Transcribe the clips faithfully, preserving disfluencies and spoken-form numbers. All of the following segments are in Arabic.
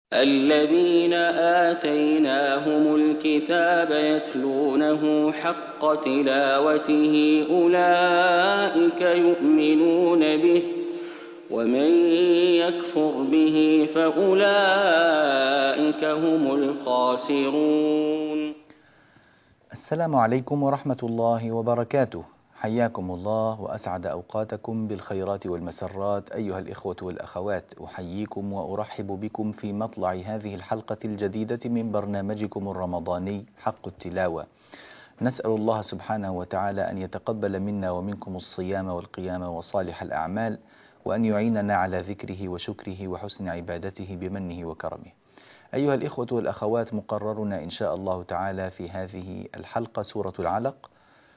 الذين آتيناهم الكتاب يتلونه حق تلاوته أولئك يؤمنون به ومن يكفر به فأولئك هم الخاسرون. السلام عليكم ورحمة الله وبركاته. حياكم الله وأسعد أوقاتكم بالخيرات والمسرات أيها الإخوة والأخوات. أحييكم وأرحب بكم في مطلع هذه الحلقة الجديدة من برنامجكم الرمضاني حق التلاوة. نسأل الله سبحانه وتعالى أن يتقبل منا ومنكم الصيام والقيام وصالح الأعمال، وأن يعيننا على ذكره وشكره وحسن عبادته بمنه وكرمه. أيها الإخوة والأخوات، مقررنا إن شاء الله تعالى في هذه الحلقة سورة العلق،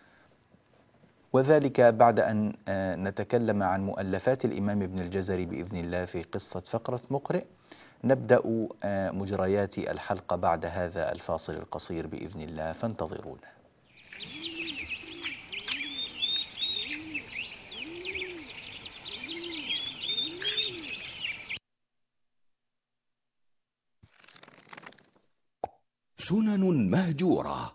وذلك بعد أن نتكلم عن مؤلفات الإمام ابن الجزري بإذن الله في قصة فقرة مقرئ. نبدأ مجريات الحلقة بعد هذا الفاصل القصير بإذن الله، فانتظرونا. سنن مهجورة.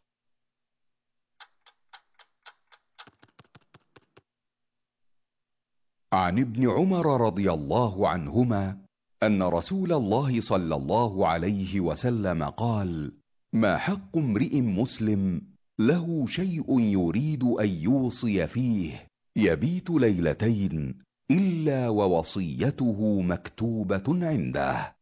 عن ابن عمر رضي الله عنهما أن رسول الله صلى الله عليه وسلم قال: ما حق امرئ مسلم له شيء يريد أن يوصي فيه يبيت ليلتين إلا ووصيته مكتوبة عنده.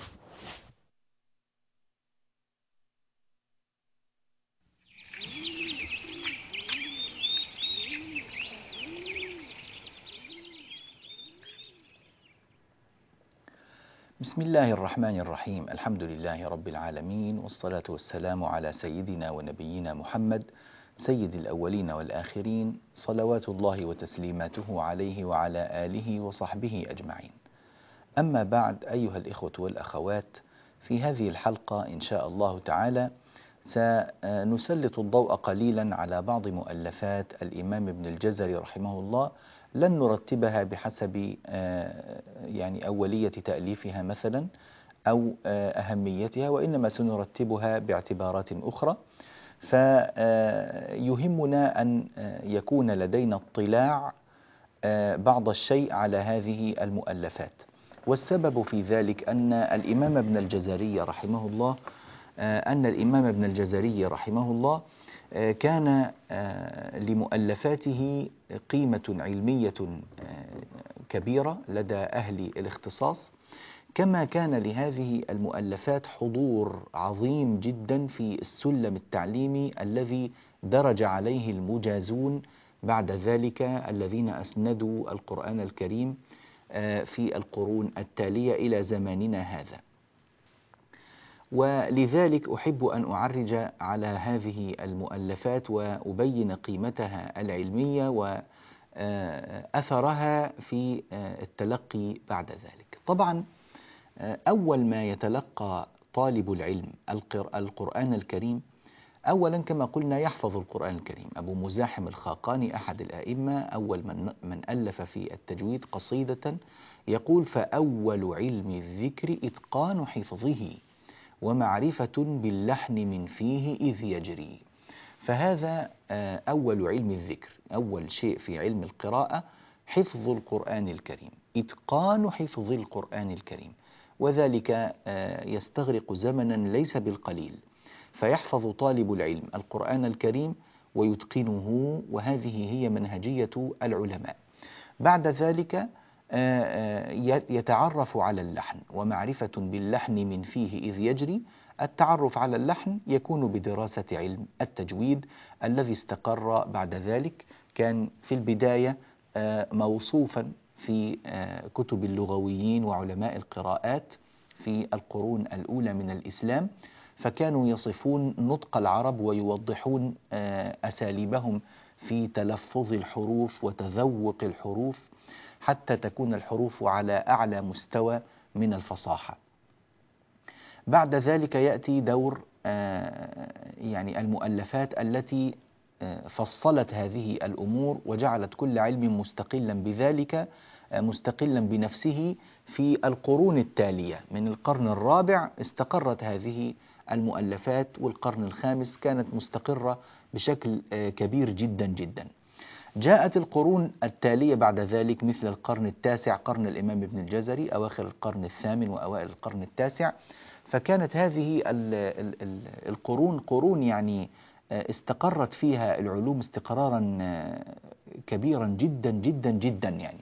بسم الله الرحمن الرحيم. الحمد لله رب العالمين، والصلاة والسلام على سيدنا ونبينا محمد سيد الأولين والآخرين، صلوات الله وتسليماته عليه وعلى آله وصحبه أجمعين. أما بعد، أيها الإخوة والأخوات، في هذه الحلقة إن شاء الله تعالى سنسلط الضوء قليلا على بعض مؤلفات الإمام ابن الجزري رحمه الله. لن نرتبها بحسب يعني أولية تأليفها مثلا أو أهميتها، وإنما سنرتبها باعتبارات أخرى. فيهمنا أن يكون لدينا اطلاع بعض الشيء على هذه المؤلفات، والسبب في ذلك أن الإمام ابن الجزري رحمه الله أن الإمام ابن الجزري رحمه الله كان لمؤلفاته قيمة علمية كبيرة لدى أهل الاختصاص، كما كان لهذه المؤلفات حضور عظيم جدا في السلم التعليمي الذي درج عليه المجازون بعد ذلك الذين أسندوا القرآن الكريم في القرون التالية إلى زماننا هذا. ولذلك أحب أن أعرج على هذه المؤلفات وأبين قيمتها العلمية وأثرها في التلقي بعد ذلك. طبعا أول ما يتلقى طالب العلم القرآن الكريم، أولا كما قلنا يحفظ القرآن الكريم. أبو مزاحم الخاقاني أحد الآئمة أول من, من ألف في التجويد قصيدة يقول: فأول علم الذكر إتقان حفظه ومعرفة باللحن من فيه إذ يجري. فهذا أول علم الذكر، أول شيء في علم القراءة حفظ القرآن الكريم، إتقان حفظ القرآن الكريم، وذلك يستغرق زمنا ليس بالقليل. فيحفظ طالب العلم القرآن الكريم ويتقنه، وهذه هي منهجية العلماء. بعد ذلك يتعرف على اللحن ومعرفة باللحن من فيه إذ يجري. التعرف على اللحن يكون بدراسة علم التجويد الذي استقر بعد ذلك. كان في البداية موصوفا في كتب اللغويين وعلماء القراءات في القرون الأولى من الإسلام، فكانوا يصفون نطق العرب ويوضحون أساليبهم في تلفظ الحروف وتذوق الحروف حتى تكون الحروف على أعلى مستوى من الفصاحة. بعد ذلك يأتي دور يعني المؤلفات التي فصلت هذه الأمور وجعلت كل علم مستقلا بذلك مستقلا بنفسه في القرون التالية. من القرن الرابع استقرت هذه المؤلفات، والقرن الخامس كانت مستقرة بشكل كبير جدا جدا. جاءت القرون التالية بعد ذلك مثل القرن التاسع، قرن الإمام ابن الجزري، أواخر القرن الثامن وأوائل القرن التاسع. فكانت هذه القرون قرون يعني استقرت فيها العلوم استقرارا كبيرا جدا جدا جدا. يعني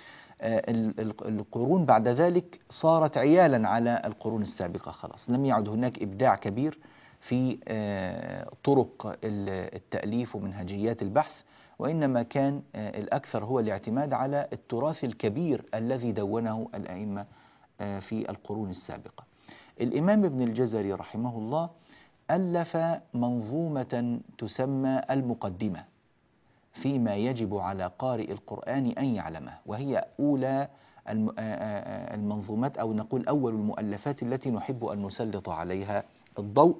القرون بعد ذلك صارت عيالا على القرون السابقة، خلاص لم يعد هناك إبداع كبير في طرق التأليف ومنهجيات البحث، وإنما كان الأكثر هو الاعتماد على التراث الكبير الذي دونه الأئمة في القرون السابقة. الإمام ابن الجزري رحمه الله ألف منظومة تسمى المقدمة فيما يجب على قارئ القرآن أن يعلمه، وهي أولى المنظومات أو نقول أول المؤلفات التي نحب أن نسلط عليها الضوء.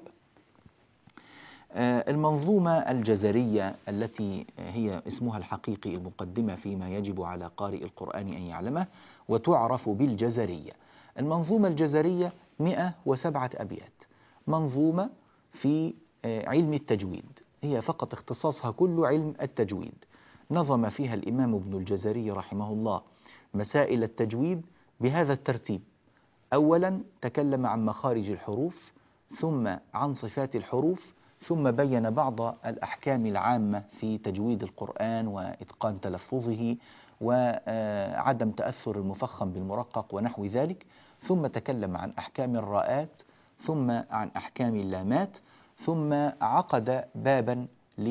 المنظومة الجزرية التي هي اسمها الحقيقي المقدمة فيما يجب على قارئ القرآن أن يعلمه، وتعرف بالجزرية. المنظومة الجزرية مئة وسبعة أبيات، منظومة في علم التجويد، هي فقط اختصاصها كل علم التجويد. نظم فيها الإمام ابن الجزري رحمه الله مسائل التجويد بهذا الترتيب: أولا تكلم عن مخارج الحروف، ثم عن صفات الحروف، ثم بين بعض الأحكام العامة في تجويد القرآن وإتقان تلفظه وعدم تأثر المفخم بالمرقق ونحو ذلك، ثم تكلم عن أحكام الراءات، ثم عن أحكام اللامات، ثم عقد بابا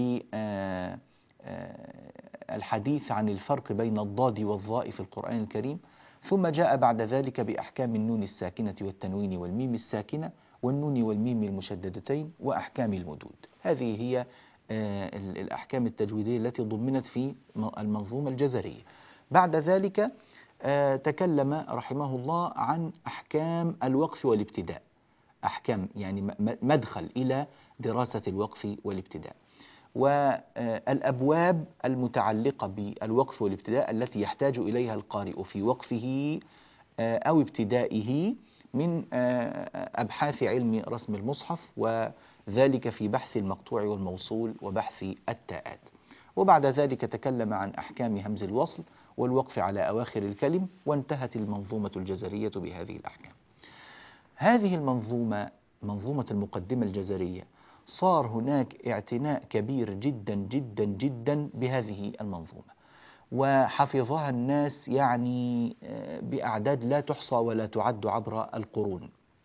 للحديث عن الفرق بين الضاد والظاء في القرآن الكريم، ثم جاء بعد ذلك بأحكام النون الساكنة والتنوين والميم الساكنة والنون والميم المشددتين وأحكام المدود. هذه هي الأحكام التجويدية التي ضمنت في المنظومة الجزرية. بعد ذلك تكلم رحمه الله عن أحكام الوقف والابتداء، أحكام يعني مدخل إلى دراسة الوقف والابتداء، والأبواب المتعلقة بالوقف والابتداء التي يحتاج إليها القارئ في وقفه أو ابتدائه من أبحاث علم رسم المصحف، وذلك في بحث المقطوع والموصول وبحث التاءات. وبعد ذلك تكلم عن أحكام همز الوصل والوقف على أواخر الكلم، وانتهت المنظومة الجزرية بهذه الأحكام. هذه المنظومة، منظومة المقدمة الجزرية، صار هناك اعتناء كبير جدا جدا جدا بهذه المنظومة، وحفظها الناس يعني بأعداد لا تحصى ولا تعد عبر القرون.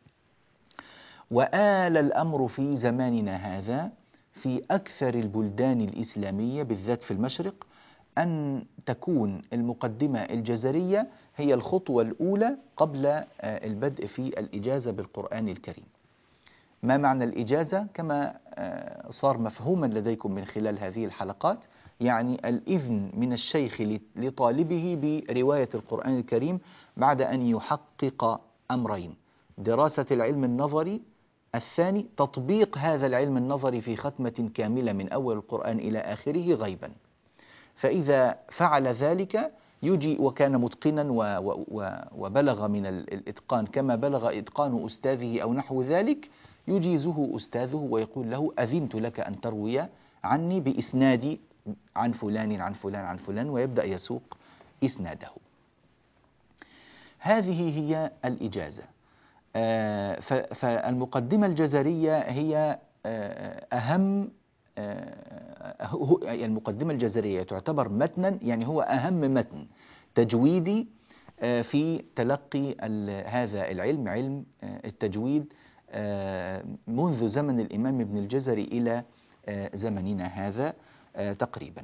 وآل الأمر في زماننا هذا في أكثر البلدان الإسلامية بالذات في المشرق أن تكون المقدمة الجزرية هي الخطوة الأولى قبل البدء في الإجازة بالقرآن الكريم. ما معنى الإجازة؟ كما صار مفهوما لديكم من خلال هذه الحلقات، يعني الإذن من الشيخ لطالبه برواية القرآن الكريم بعد أن يحقق أمرين: دراسة العلم النظري، الثاني تطبيق هذا العلم النظري في ختمة كاملة من أول القرآن إلى آخره غيبا. فإذا فعل ذلك يجي وكان متقنا وبلغ من الإتقان كما بلغ إتقان أستاذه أو نحو ذلك، يجيزه أستاذه ويقول له: أذنت لك أن تروي عني بإسنادي عن فلان عن فلان عن فلان، ويبدأ يسوق إسناده. هذه هي الإجازة. فالمقدمة الجزرية هي أهم، المقدمة الجزرية تعتبر متنا، يعني هو أهم متن تجويدي في تلقي هذا العلم، علم التجويد، منذ زمن الإمام ابن الجزري إلى زمننا هذا تقريبا.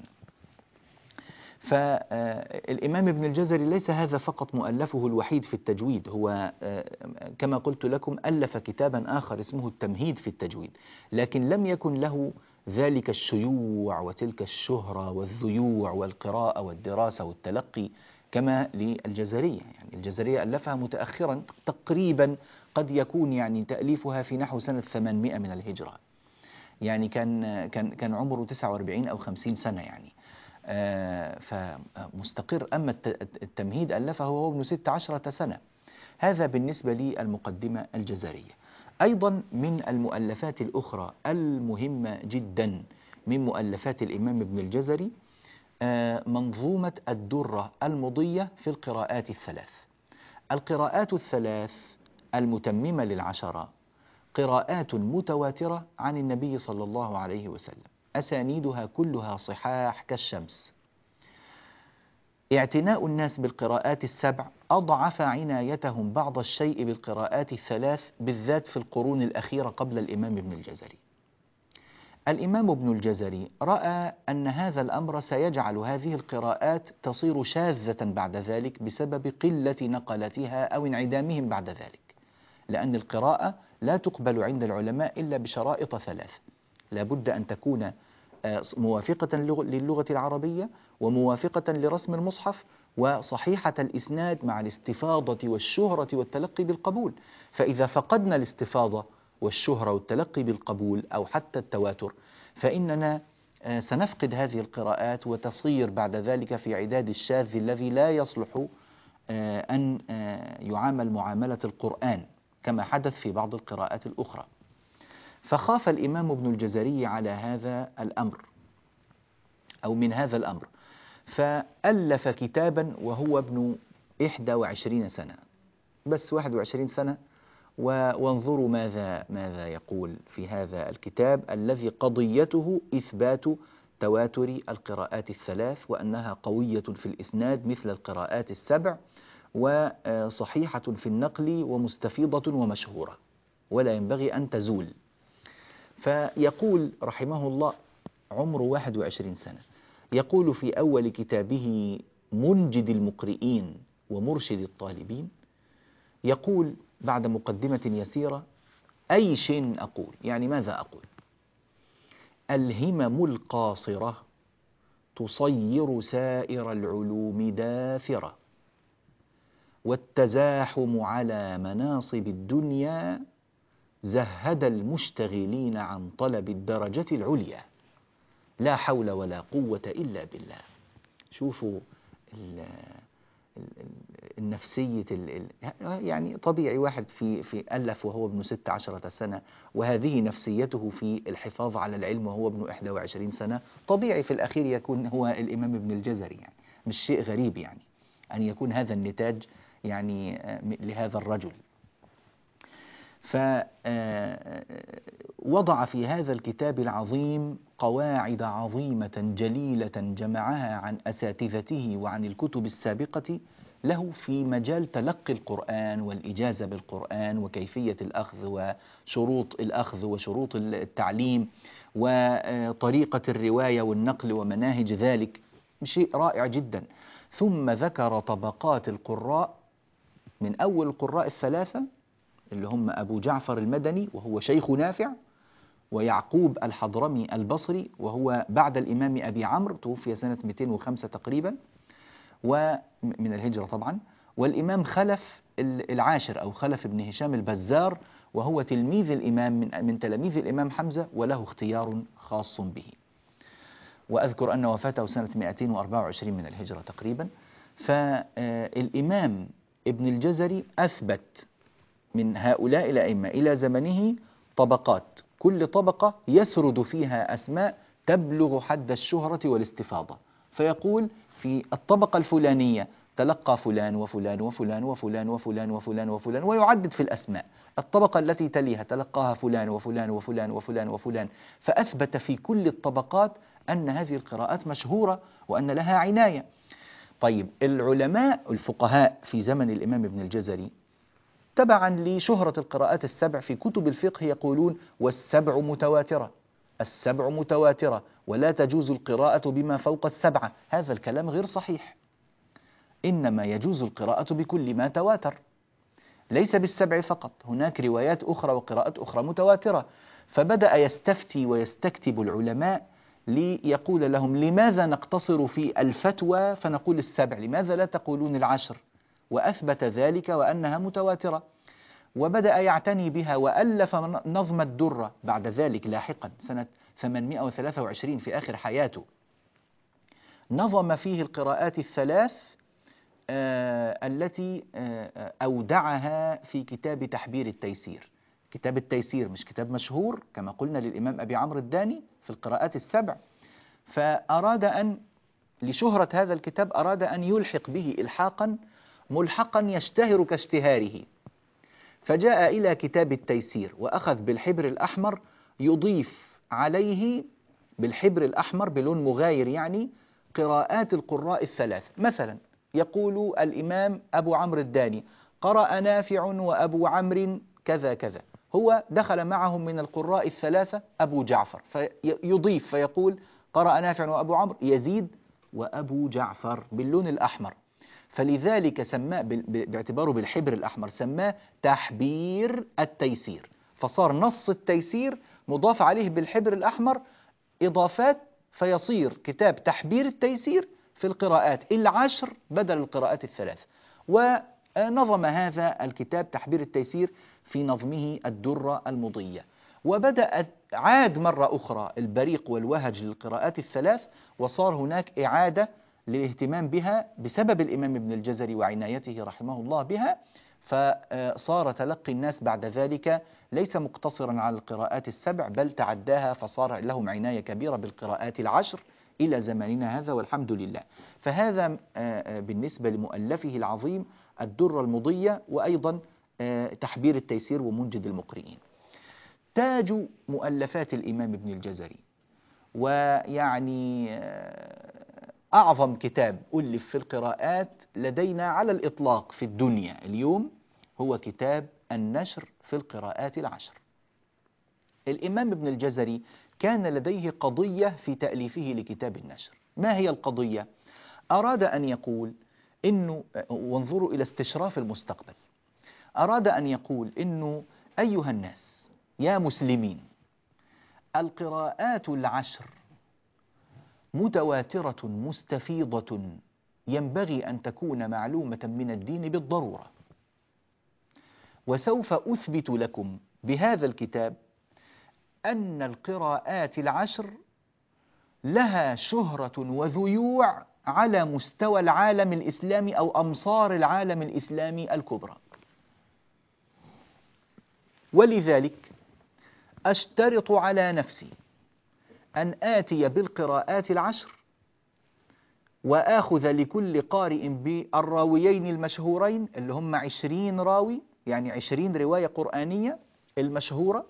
فالإمام ابن الجزري ليس هذا فقط مؤلفه الوحيد في التجويد، هو كما قلت لكم ألف كتابا آخر اسمه التمهيد في التجويد، لكن لم يكن له ذلك الشيوع وتلك الشهرة والذيوع والقراءة والدراسة والتلقي كما للجزرية. يعني الجزرية ألفها متأخرا تقريبا، قد يكون يعني تأليفها في نحو سنة ثمانمائة من الهجرة، يعني كان كان كان عمره تسعة وأربعين أو خمسين سنة يعني. فمستقر. أما التمهيد ألفه وهو ابن ست عشرة سنة. هذا بالنسبة للمقدمة الجزرية. أيضا من المؤلفات الأخرى المهمة جدا من مؤلفات الإمام ابن الجزري منظومة الدرة المضية في القراءات الثلاث. القراءات الثلاث المتممة للعشرة قراءات متواترة عن النبي صلى الله عليه وسلم، أسانيدها كلها صحاح كالشمس. اعتناء الناس بالقراءات السبع أضعف عنايتهم بعض الشيء بالقراءات الثلاث، بالذات في القرون الأخيرة قبل الإمام ابن الجزري. الإمام ابن الجزري رأى أن هذا الأمر سيجعل هذه القراءات تصير شاذة بعد ذلك بسبب قلة نقلتها أو انعدامهم بعد ذلك، لأن القراءة لا تقبل عند العلماء إلا بشرائط ثلاث: لابد أن تكون موافقة للغة العربية، وموافقة لرسم المصحف، وصحيحة الإسناد مع الاستفاضة والشهرة والتلقي بالقبول. فإذا فقدنا الاستفاضة والشهرة والتلقي بالقبول أو حتى التواتر فإننا سنفقد هذه القراءات، وتصير بعد ذلك في عداد الشاذ الذي لا يصلح أن يعامل معاملة القرآن كما حدث في بعض القراءات الأخرى. فخاف الإمام ابن الجزري على هذا الأمر أو من هذا الأمر، فألف كتابا وهو ابن إحدى وعشرين سنة، بس واحد وعشرين سنة. وانظروا ماذا ماذا يقول في هذا الكتاب الذي قضيته إثبات تواتر القراءات الثلاث، وأنها قوية في الإسناد مثل القراءات السبع، وصحيحة في النقل، ومستفيضة ومشهورة، ولا ينبغي أن تزول. فيقول رحمه الله عمره واحد وعشرين سنة، يقول في أول كتابه منجد المقرئين ومرشد الطالبين، يقول بعد مقدمة يسيرة: أي شيء أقول، يعني ماذا أقول؟ الهمم القاصرة تصير سائر العلوم داثرة، والتزاحم على مناصب الدنيا زهد المشتغلين عن طلب الدرجة العليا، لا حول ولا قوة إلا بالله. شوفوا النفسية، يعني طبيعي واحد في في ألف وهو ابن ست عشرة سنة، وهذه نفسيته في الحفاظ على العلم وهو ابن إحدى وعشرين سنة، طبيعي في الأخير يكون هو الإمام ابن الجزري. يعني مش شيء غريب يعني أن يكون هذا النتاج يعني لهذا الرجل. فوضع في هذا الكتاب العظيم قواعد عظيمة جليلة جمعها عن أساتذته وعن الكتب السابقة له في مجال تلقي القرآن والإجازة بالقرآن وكيفية الأخذ وشروط الأخذ وشروط التعليم وطريقة الرواية والنقل ومناهج ذلك، شيء رائع جدا. ثم ذكر طبقات القراء من أول القراء الثلاثة اللي هم أبو جعفر المدني وهو شيخ نافع، ويعقوب الحضرمي البصري وهو بعد الإمام أبي عمرو، توفي سنة مئتين وخمسة تقريبا ومن الهجرة طبعا، والإمام خلف العاشر أو خلف بن هشام البزار وهو تلميذ الإمام من, من تلاميذ الإمام حمزة، وله اختيار خاص به. وأذكر أن وفاته سنة مئتين وأربعة وعشرين من الهجرة تقريبا. فالإمام ابن الجزري أثبت من هؤلاء الأئمة إلى زمنه طبقات، كل طبقة يسرد فيها أسماء تبلغ حد الشهرة والاستفاضة، فيقول في الطبقة الفلانية تلقى فلان وفلان وفلان وفلان وفلان وفلان وفلان، ويعدد في الأسماء. الطبقة التي تليها تلقاها فلان وفلان وفلان وفلان وفلان، فأثبت في كل الطبقات أن هذه القراءات مشهورة وأن لها عناية. طيب العلماء الفقهاء في زمن الإمام ابن الجزري تبعا لشهرة القراءات السبع في كتب الفقه يقولون والسبع متواترة، السبع متواترة ولا تجوز القراءة بما فوق السبعة. هذا الكلام غير صحيح، إنما يجوز القراءة بكل ما تواتر، ليس بالسبع فقط، هناك روايات أخرى وقراءات أخرى متواترة. فبدأ يستفتي ويستكتب العلماء ليقول لهم لماذا نقتصر في الفتوى فنقول السبع، لماذا لا تقولون العشر؟ وأثبت ذلك وأنها متواترة، وبدأ يعتني بها وألف نظم الدرة بعد ذلك لاحقا سنة ثمانمئة وثلاثة وعشرين في آخر حياته. نظم فيه القراءات الثلاث آه التي آه أودعها في كتاب تحبير التيسير. كتاب التيسير مش كتاب مشهور كما قلنا للإمام أبي عمرو الداني في القراءات السبع، فأراد أن لشهرة هذا الكتاب أراد أن يلحق به إلحاقا ملحقا يشتهر كاشتهاره، فجاء إلى كتاب التيسير وأخذ بالحبر الأحمر يضيف عليه بالحبر الأحمر بلون مغاير يعني قراءات القراء الثلاث. مثلا يقول الإمام أبو عمرو الداني قرأ نافع وأبو عمرو كذا كذا، هو دخل معهم من القراء الثلاثة أبو جعفر فيضيف فيقول قرأ نافع وأبو عمرو يزيد وأبو جعفر باللون الأحمر، فلذلك سماه باعتباره بالحبر الأحمر سماه تحبير التيسير، فصار نص التيسير مضاف عليه بالحبر الأحمر إضافات فيصير كتاب تحبير التيسير في القراءات العشر بدل القراءات الثلاث. ونظم هذا الكتاب تحبير التيسير في نظمه الدرة المضية، وبدأت عاد مرة أخرى البريق والوهج للقراءات الثلاث، وصار هناك إعادة للاهتمام بها بسبب الإمام ابن الجزري وعنايته رحمه الله بها، فصار تلقي الناس بعد ذلك ليس مقتصرا على القراءات السبع بل تعداها، فصار لهم عناية كبيرة بالقراءات العشر إلى زماننا هذا والحمد لله. فهذا بالنسبة لمؤلفه العظيم الدرة المضية، وأيضا تحبير التيسير ومنجد المقرئين. تاج مؤلفات الإمام ابن الجزري ويعني أعظم كتاب ألف في القراءات لدينا على الإطلاق في الدنيا اليوم هو كتاب النشر في القراءات العشر. الإمام ابن الجزري كان لديه قضية في تأليفه لكتاب النشر. ما هي القضية؟ أراد أن يقول إنه، وانظروا إلى استشراف المستقبل، أراد أن يقول إنه أيها الناس يا مسلمين، القراءات العشر متواترة مستفيضة ينبغي أن تكون معلومة من الدين بالضرورة، وسوف أثبت لكم بهذا الكتاب أن القراءات العشر لها شهرة وذيوع على مستوى العالم الإسلامي أو أمصار العالم الإسلامي الكبرى، ولذلك أشترط على نفسي أن آتي بالقراءات العشر وآخذ لكل قارئ بالراويين المشهورين اللي هم عشرين راوي، يعني عشرين رواية قرآنية المشهورة،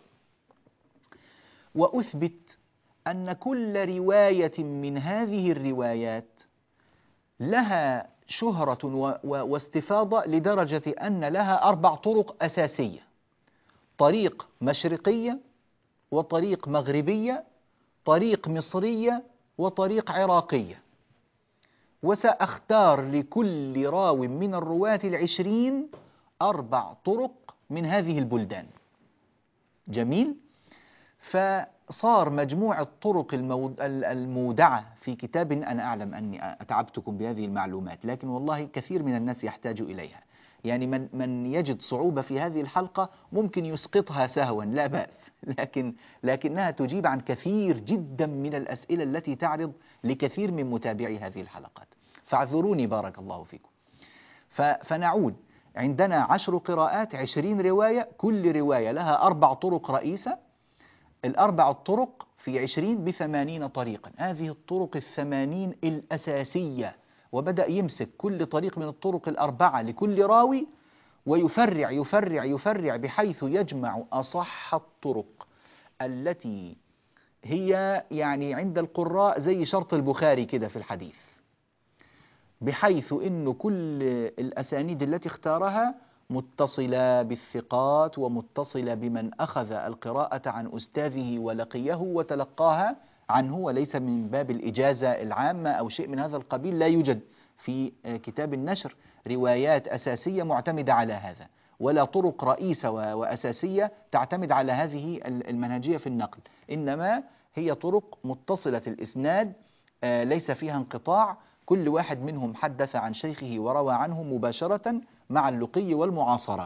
وأثبت أن كل رواية من هذه الروايات لها شهرة واستفاضة لدرجة أن لها أربع طرق أساسية: طريق مشرقية، وطريق مغربية، طريق مصرية، وطريق عراقية، وسأختار لكل راو من الرواة العشرين أربع طرق من هذه البلدان. جميل. فصار مجموع الطرق المودعة في كتاب، أنا أعلم أني أتعبتكم بهذه المعلومات لكن والله كثير من الناس يحتاج إليها، يعني من, من يجد صعوبة في هذه الحلقة ممكن يسقطها سهوا لا بأس، لكن لكنها تجيب عن كثير جدا من الأسئلة التي تعرض لكثير من متابعي هذه الحلقات، فاعذروني بارك الله فيكم. فنعود، عندنا عشر قراءات، عشرين رواية، كل رواية لها أربع طرق رئيسة، الأربع الطرق في عشرين بثمانين طريقا، هذه الطرق الثمانين الأساسية، وبدأ يمسك كل طريق من الطرق الأربعة لكل راوي ويفرع يفرع يفرع بحيث يجمع أصح الطرق التي هي يعني عند القراء زي شرط البخاري كده في الحديث، بحيث إنه كل الأسانيد التي اختارها متصلة بالثقات ومتصلة بمن أخذ القراءة عن أستاذه ولقيه وتلقاها عنه، وليس من باب الإجازة العامة أو شيء من هذا القبيل. لا يوجد في كتاب النشر روايات أساسية معتمدة على هذا، ولا طرق رئيسة وأساسية تعتمد على هذه المنهجية في النقل، إنما هي طرق متصلة الإسناد ليس فيها انقطاع، كل واحد منهم حدث عن شيخه وروى عنه مباشرة مع اللقي والمعاصرة.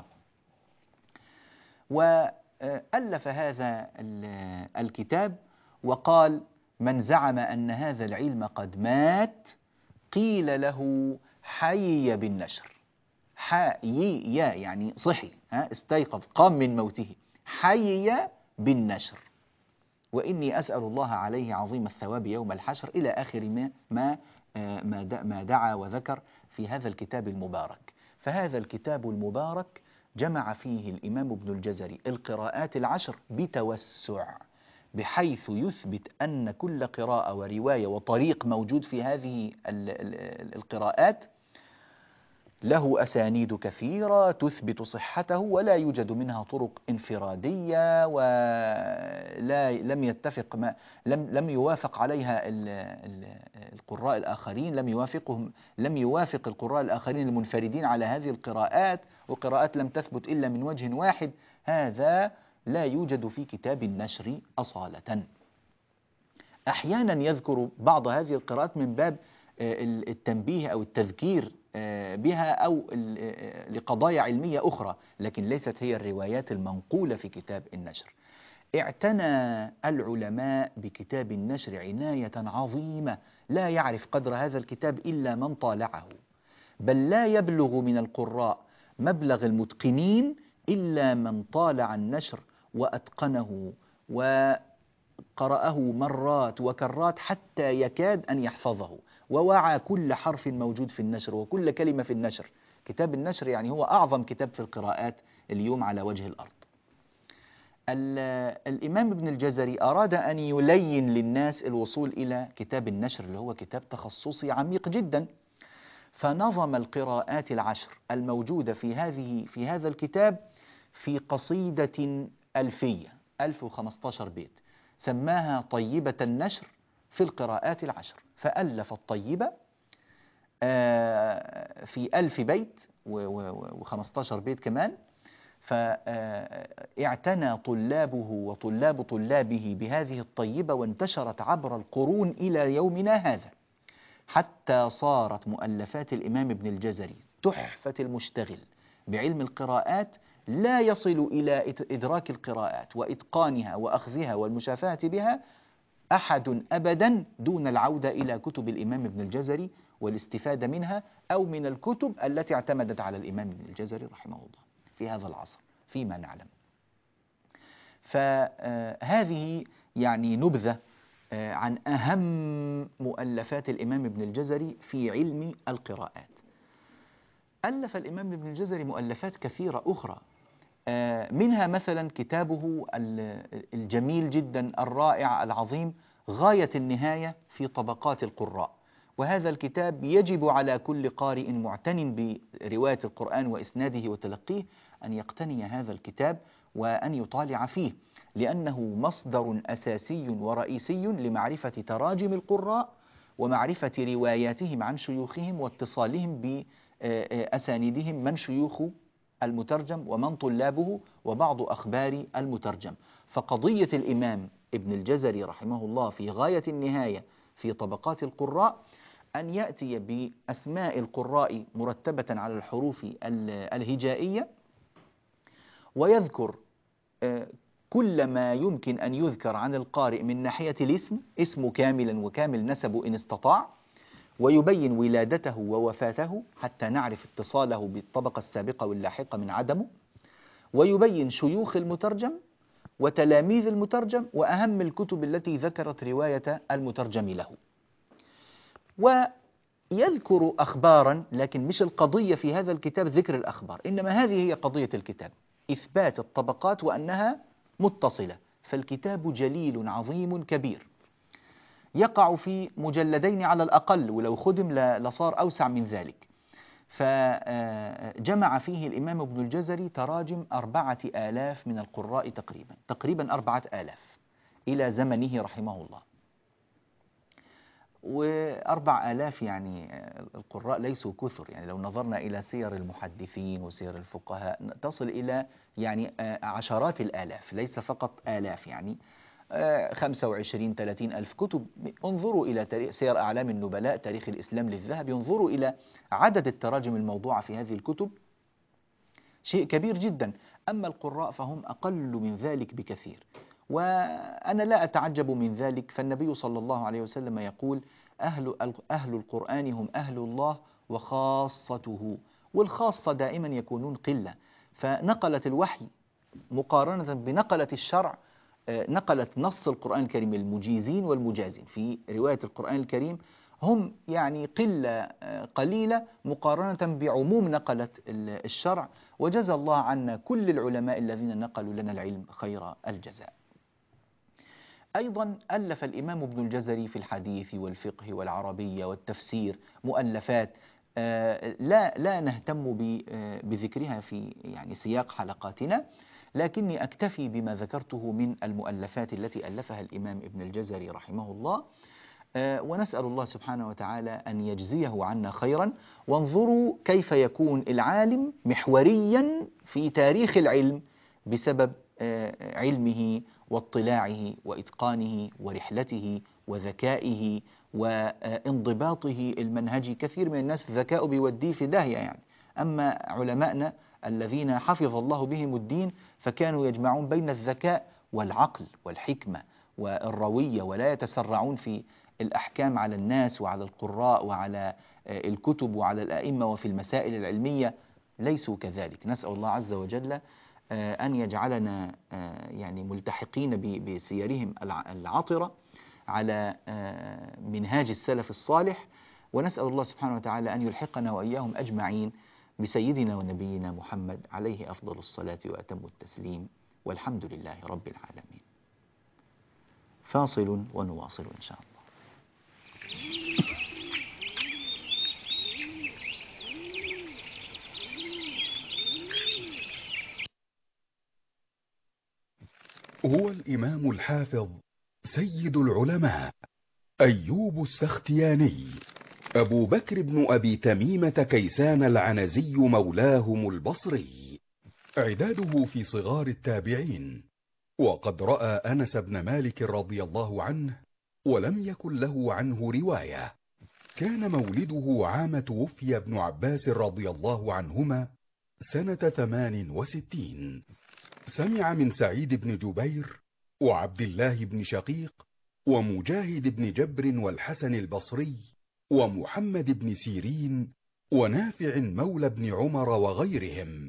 وألف هذا الكتاب وقال: من زعم أن هذا العلم قد مات قيل له حي بالنشر. حي يا يعني صحي، ها استيقظ قام من موته، حي بالنشر، وإني أسأل الله عليه عظيم الثواب يوم الحشر، إلى آخر ما ما ما دعا وذكر في هذا الكتاب المبارك. فهذا الكتاب المبارك جمع فيه الإمام ابن الجزري القراءات العشر بتوسع، بحيث يثبت أن كل قراءة ورواية وطريق موجود في هذه القراءات له أسانيد كثيرة تثبت صحته، ولا يوجد منها طرق انفرادية، ولا لم يتفق ما لم لم يوافق عليها ال ال القراء الآخرين، لم يوافقهم لم يوافق القراء الآخرين المنفردين على هذه القراءات، وقراءات لم تثبت إلا من وجه واحد. هذا لا يوجد في كتاب النشر أصالة. أحيانا يذكر بعض هذه القراءات من باب التنبيه أو التذكير بها أو لقضايا علمية أخرى، لكن ليست هي الروايات المنقولة في كتاب النشر. اعتنى العلماء بكتاب النشر عناية عظيمة، لا يعرف قدر هذا الكتاب إلا من طالعه، بل لا يبلغ من القراء مبلغ المتقنين إلا من طالع النشر وأتقنه وقرأه مرات وكرات حتى يكاد أن يحفظه، ووعى كل حرف موجود في النشر وكل كلمة في النشر. كتاب النشر يعني هو أعظم كتاب في القراءات اليوم على وجه الأرض. الإمام ابن الجزري أراد أن يلين للناس الوصول إلى كتاب النشر، اللي هو كتاب تخصصي عميق جدا، فنظم القراءات العشر الموجودة في هذه في هذا الكتاب في قصيدة ألفية ألف وخمسة عشر بيت، سماها طيبة النشر في القراءات العشر. فألف الطيبة في ألف بيت وخمسة عشر بيت كمان، فاعتنى طلابه وطلاب طلابه بهذه الطيبة، وانتشرت عبر القرون إلى يومنا هذا، حتى صارت مؤلفات الإمام ابن الجزري تحفة المشتغل بعلم القراءات، لا يصل إلى إدراك القراءات وإتقانها وأخذها والمشافهة بها أحد أبدا دون العودة إلى كتب الإمام ابن الجزري والاستفادة منها، أو من الكتب التي اعتمدت على الإمام ابن الجزري رحمه الله في هذا العصر فيما نعلم. فهذه يعني نبذة عن أهم مؤلفات الإمام ابن الجزري في علم القراءات. ألف الإمام ابن الجزري مؤلفات كثيرة أخرى، منها مثلا كتابه الجميل جدا الرائع العظيم غاية النهاية في طبقات القراء. وهذا الكتاب يجب على كل قارئ معتن برواية القرآن وإسناده وتلقيه أن يقتني هذا الكتاب وأن يطالع فيه، لأنه مصدر أساسي ورئيسي لمعرفة تراجم القراء ومعرفة رواياتهم عن شيوخهم واتصالهم بأسانيدهم من شيوخ المترجم ومن طلابه وبعض أخبار المترجم. فقضية الإمام ابن الجزري رحمه الله في غاية النهاية في طبقات القراء أن يأتي بأسماء القراء مرتبة على الحروف الهجائية، ويذكر كل ما يمكن أن يذكر عن القارئ من ناحية الاسم، اسمه كاملا وكامل نسبه إن استطاع، ويبين ولادته ووفاته حتى نعرف اتصاله بالطبقة السابقة واللاحقة من عدمه، ويبين شيوخ المترجم وتلاميذ المترجم وأهم الكتب التي ذكرت رواية المترجم له، ويذكر أخبارا، لكن مش القضية في هذا الكتاب ذكر الأخبار، إنما هذه هي قضية الكتاب، إثبات الطبقات وأنها متصلة. فالكتاب جليل عظيم كبير يقع في مجلدين على الأقل، ولو خدم لصار أوسع من ذلك. فجمع فيه الإمام ابن الجزري تراجم أربعة آلاف من القراء تقريبا تقريبا أربعة آلاف إلى زمنه رحمه الله. وأربع آلاف يعني القراء ليسوا كثر، يعني لو نظرنا إلى سير المحدثين وسير الفقهاء تصل إلى يعني عشرات الآلاف، ليس فقط آلاف، يعني خمسة وعشرين ثلاثين ألف كتب. انظروا إلى تاريخ سير أعلام النبلاء، تاريخ الإسلام للذهبي، انظروا إلى عدد التراجم الموضوعة في هذه الكتب، شيء كبير جدا. أما القراء فهم أقل من ذلك بكثير، وأنا لا أتعجب من ذلك، فالنبي صلى الله عليه وسلم يقول أهل, أهل القرآن هم أهل الله وخاصته، والخاصة دائما يكونون قلة. فنقلت الوحي مقارنة بنقلة الشرع، نقلت نص القرآن الكريم المجيزين والمجازين في رواية القرآن الكريم هم يعني قلة قليلة مقارنة بعموم نقلة الشرع. وجزى الله عنا كل العلماء الذين نقلوا لنا العلم خير الجزاء. أيضا ألف الإمام ابن الجزري في الحديث والفقه والعربية والتفسير مؤلفات لا لا نهتم بذكرها في يعني سياق حلقاتنا، لكني أكتفي بما ذكرته من المؤلفات التي ألفها الإمام ابن الجزري رحمه الله، ونسأل الله سبحانه وتعالى أن يجزيه عنا خيرا. وانظروا كيف يكون العالم محوريا في تاريخ العلم بسبب علمه واطلاعه وإتقانه ورحلته وذكائه وانضباطه المنهجي. كثير من الناس ذكاء بيوديه في داهية يعني، أما علماءنا الذين حفظ الله بهم الدين فكانوا يجمعون بين الذكاء والعقل والحكمة والروية، ولا يتسرعون في الأحكام على الناس وعلى القراء وعلى الكتب وعلى الأئمة وفي المسائل العلمية، ليسوا كذلك. نسأل الله عز وجل أن يجعلنا يعني ملتحقين بسيرهم العطرة على منهاج السلف الصالح، ونسأل الله سبحانه وتعالى أن يلحقنا وإياهم أجمعين بسيدنا ونبينا محمد عليه أفضل الصلاة وأتم التسليم، والحمد لله رب العالمين. فاصل ونواصل إن شاء الله. هو الإمام الحافظ سيد العلماء أيوب السختياني أبو بكر بن أبي تميمة كيسان العنزي مولاهم البصري، عداده في صغار التابعين، وقد رأى أنس بن مالك رضي الله عنه ولم يكن له عنه رواية. كان مولده عام توفي ابن عباس رضي الله عنهما سنة ثمان وستين. سمع من سعيد بن جبير وعبد الله بن شقيق ومجاهد بن جبر والحسن البصري ومحمد بن سيرين ونافع مولى بن عمر وغيرهم.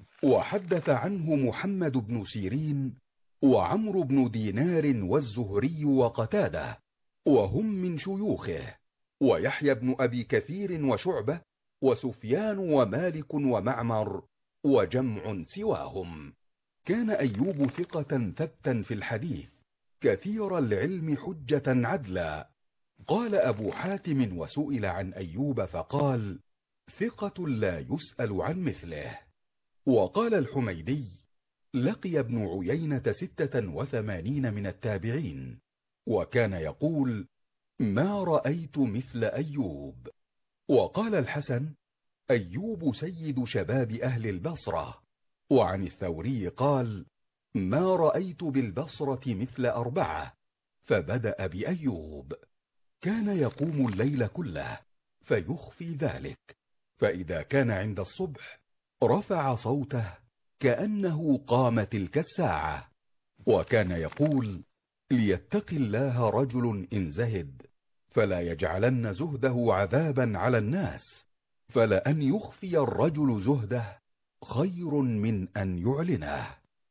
وحدث عنه محمد بن سيرين وعمرو بن دينار والزهري وقتاده وهم من شيوخه، ويحيى بن أبي كثير وشعبة وسفيان ومالك ومعمر وجمع سواهم. كان أيوب ثقة ثبتا في الحديث كثير العلم حجة عدلا. قال أبو حاتم وسئل عن أيوب فقال: ثقة لا يسأل عن مثله. وقال الحميدي: لقي ابن عيينة ستة وثمانين من التابعين، وكان يقول: ما رأيت مثل أيوب. وقال الحسن: أيوب سيد شباب أهل البصرة. وعن الثوري قال: ما رأيت بالبصرة مثل أربعة. فبدأ بأيوب. كان يقوم الليل كله فيخفي ذلك، فإذا كان عند الصبح رفع صوته كأنه قام تلك الساعة. وكان يقول: ليتق الله رجل إن زهد فلا يجعلن زهده عذابا على الناس، فلأن يخفي الرجل زهده خير من أن يعلنه.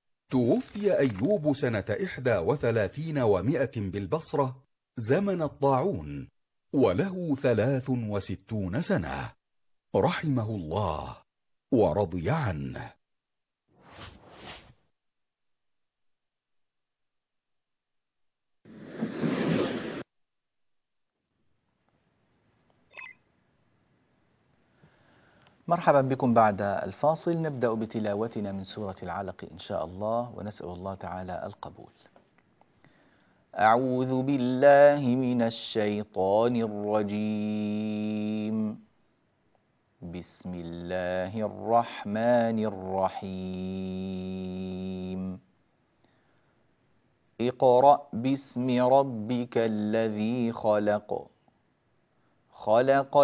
توفي أيوب سنة إحدى وثلاثين ومائة بالبصرة زمن الطاعون، وله ثلاث وستون سنة، رحمه الله ورضي عنه. مرحبا بكم بعد الفاصل. نبدأ بتلاوتنا من سورة العلق إن شاء الله، ونسأل الله تعالى القبول. أعوذ بالله من الشيطان الرجيم. بسم الله الرحمن الرحيم. اقرأ باسم ربك الذي خلق، خلق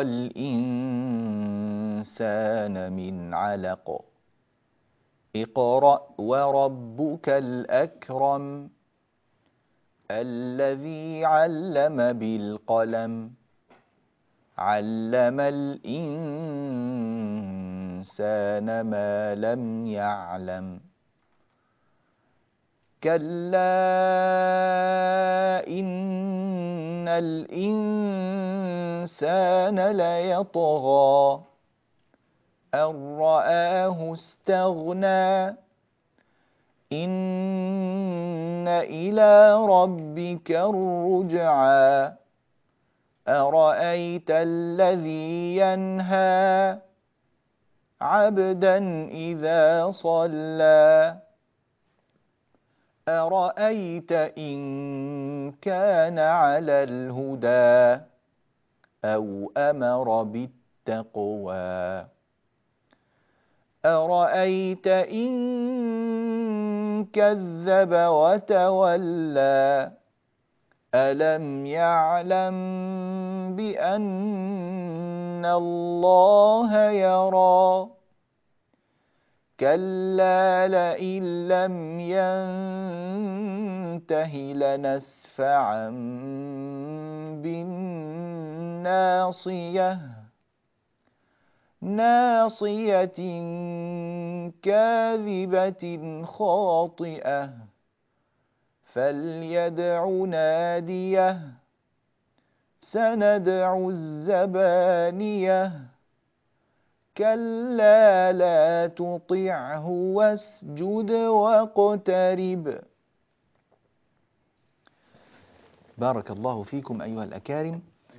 الإنسان من علق. اقرأ وربك الأكرم، الذي علم بالقلم علم الإنسان ما لم يعلم كلا إن الإنسان ليطغى أن رآه استغنى إن إلى ربك الرجعى أرأيت الذي ينهى عبدا إذا صلى أرأيت إن كان على الهدى أو أمر بالتقوى أرأيت إن كذب وتولى ألم يعلم بأن الله يرى كلا لئن لم ينته لنسفعا بالناصية ناصية كاذبة خاطئة فليدع ناديه سندع الزبانية كلا لا تطعه واسجد واقترب. بارك الله فيكم أيها الأكارم،